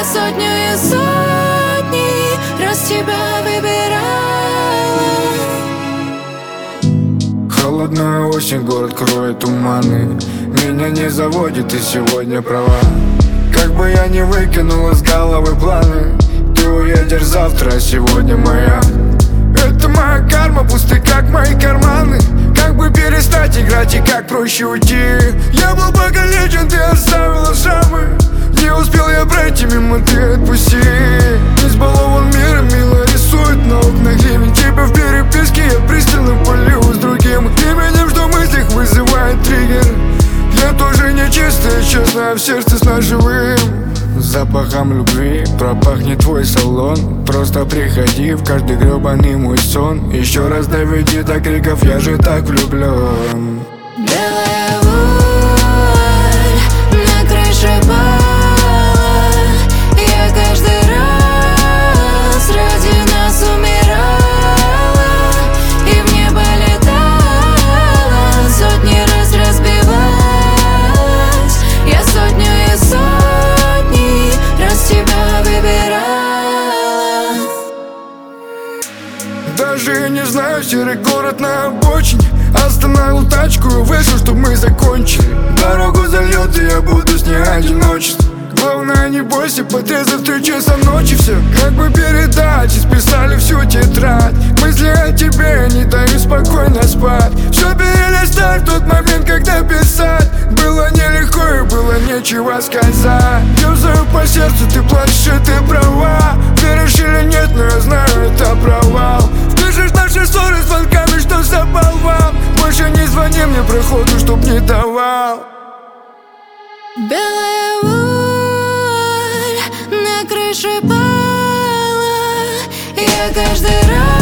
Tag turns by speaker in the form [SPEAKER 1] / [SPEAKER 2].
[SPEAKER 1] Я сотню и сотни раз тебя выбирала.
[SPEAKER 2] Холодная осень, город кроет туманы. Меня не заводит и сегодня права. Как бы я не выкинул из головы планы, ты уедешь завтра, а сегодня моя. Это моя карма, пусты как мои карманы. Как бы перестать играть и как проще уйти. Я был покалечен, ты оставила шрамы. Не успел я пройти мимо, ты отпусти. Избалован миром, мило рисует на окнах ливень. Тебя в переписке я пристально полю с другим именем, что в мыслях вызывает триггер. Я тоже нечистая, честно, а в сердце с ножевым запахом любви пропахнет твой салон. Просто приходи в каждый гребаный мой сон. Еще раз доведи до криков, я же так влюблен.
[SPEAKER 1] Белая вуаль на крыше бала. Я каждый раз ради нас умирала и в небо летала, сотни раз разбивалась. Я сотню и сотни раз тебя выбирала.
[SPEAKER 2] Даже не знаю, серый город на обочине. Остановил тачку и вышел, чтоб мы закончили. Дорогу зальет, и я буду с ней одиночество. Главное, не бойся, потрезав в 3 часа ночи все. Как бы передать, исписали всю тетрадь. Мысли о тебе не дают спокойно спать. Все перелистай в тот момент, когда писать. Было нелегко и было нечего сказать. Ёрзаю по сердцу, ты плачешь, и ты права. Веришь или нет, но я знаю, это провал. Пишешь наши ссоры звонками, что за болван. Больше не звони мне проходу, чтоб не давал.
[SPEAKER 1] Белая вуаль на крыше бала. Я каждый раз